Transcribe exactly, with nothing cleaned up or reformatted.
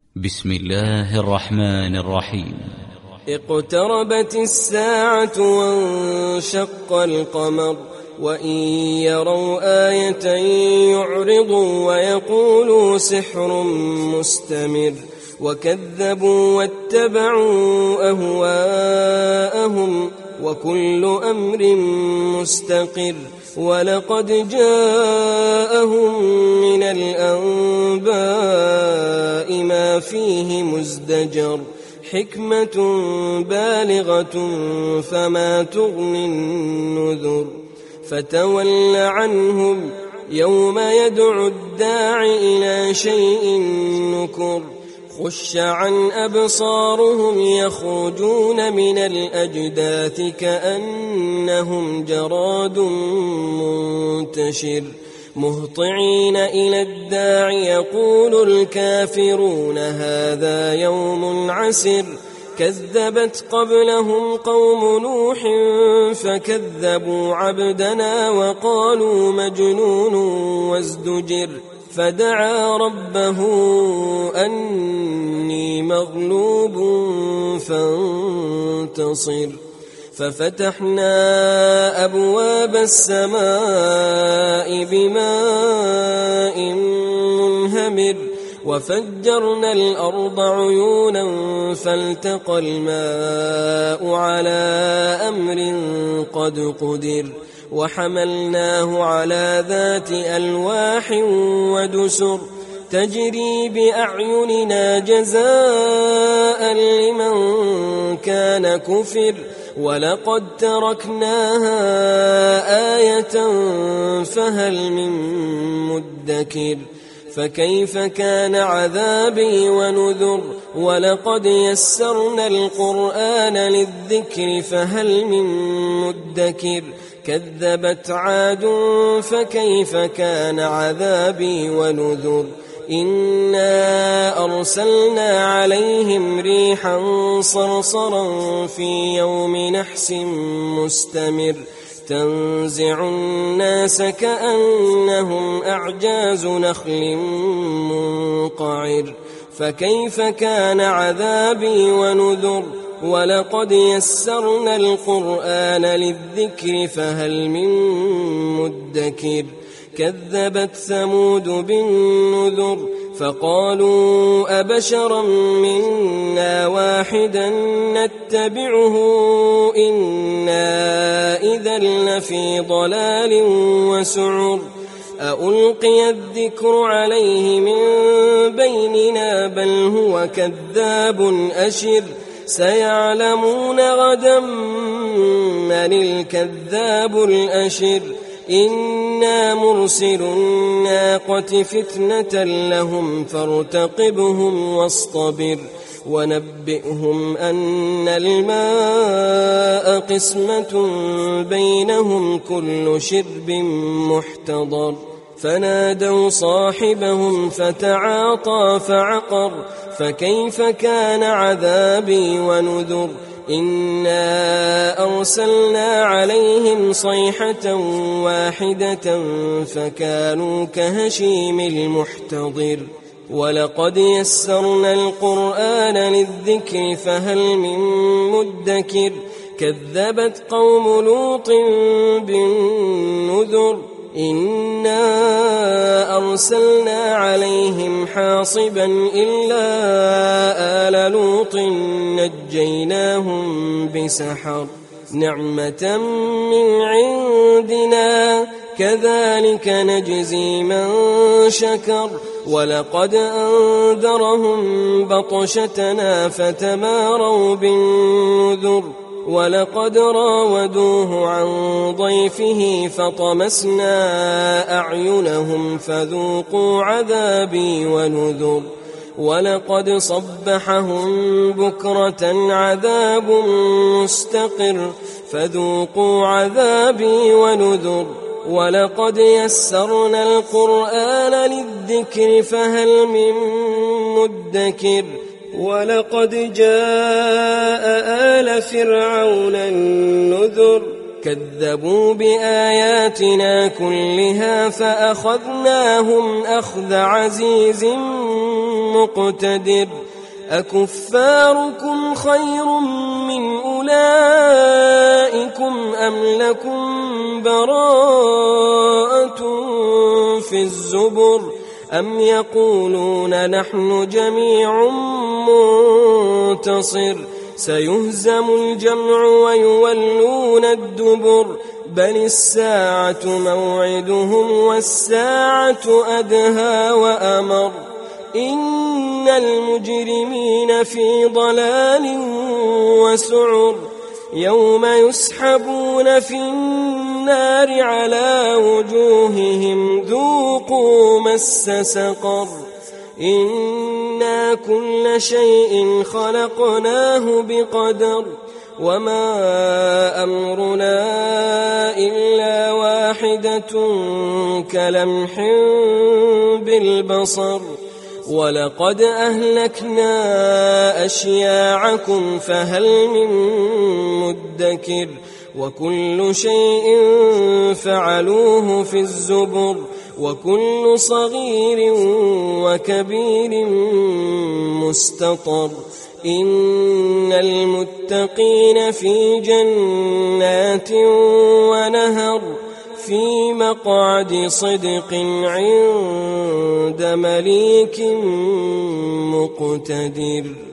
بسم الله الرحمن الرحيم. اقتربت الساعة وانشق القمر وإن يروا آية يعرضوا ويقولوا سحر مستمر وكذبوا واتبعوا أهواءهم وكل أمر مستقر ولقد جاءهم من الأنباء ما فيه مزدجر حكمة بالغة فما تغني النذر فتول عنهم يوم يدعو الداع إلى شيء نكر خش عن أبصارهم يخرجون من الأجداث كأنهم جراد منتشر مهطعين إلى الداع يقول الكافرون هذا يوم عسر كذبت قبلهم قوم نوح فكذبوا عبدنا وقالوا مجنون وازدجر فدعا ربه أني مغلوب فانتصر ففتحنا أبواب السماء بماء منهمر وفجرنا الأرض عيونا فالتقى الماء على أمر قد قدر وحملناه على ذات ألواح ودسر تجري بأعيننا جزاء لمن كان كفر ولقد تركناها آية فهل من مدكر فكيف كان عذابي ونذر ولقد يسرنا القرآن للذكر فهل من مدكر كذبت عاد فكيف كان عذابي ونذر إنا أرسلنا عليهم ريحا صرصرا في يوم نحس مستمر تنزع الناس كأنهم أعجاز نخل منقعر فكيف كان عذابي ونذر ولقد يسرنا القرآن للذكر فهل من مدكر كذبت ثمود بالنذر فقالوا أبشرا منا واحدا نتبعه إنا إذا لفي ضلال وسعر ألقي الذكر عليه من بيننا بل هو كذاب أشر سيعلمون غدا من الكذاب الأشر إنا مرسل الناقة فتنة لهم فارتقبهم واصطبر ونبئهم أن الماء قسمة بينهم كل شرب محتضر فنادوا صاحبهم فتعاطى فعقر فكيف كان عذابي ونذر إنا أرسلنا عليهم صيحة واحدة فكانوا كهشيم المحتضر ولقد يسرنا القرآن للذكر فهل من مدكر كذبت قوم لوط بالنذر إنا أرسلنا عليهم حاصبا إلا آل لوط نجيناهم بسحر نعمة من عندنا كذلك نجزي من شكر ولقد أنذرهم بطشتنا فتماروا بالنذر ولقد راودوه عن ضيفه فطمسنا أعينهم فذوقوا عذابي ونذر ولقد صبحهم بكرة عذاب مستقر فذوقوا عذابي ونذر ولقد يسرنا القرآن للذكر فهل من مدكر ولقد جاء آل فرعون النذر كذبوا بآياتنا كلها فأخذناهم أخذ عزيز مقتدر أكفاركم خير من أولئكم أم لكم براءة في الزبر أم يقولون نحن جميع منتصر سيهزم الجمع ويولون الدبر بل الساعة موعدهم والساعة أدهى وأمر إن المجرمين في ضلال وسعر يوم يسحبون في النار على وجوههم ذوقوا مس سقر إنا كل شيء خلقناه بقدر وما أمرنا إلا واحدة كلمح بالبصر ولقد أهلكنا أشياعكم فهل من مدكر وكل شيء فعلوه في الزبر وكل صغير وكبير مستطر إن المتقين في جنات ونهر في مقعد صدق عند مليك مقتدر.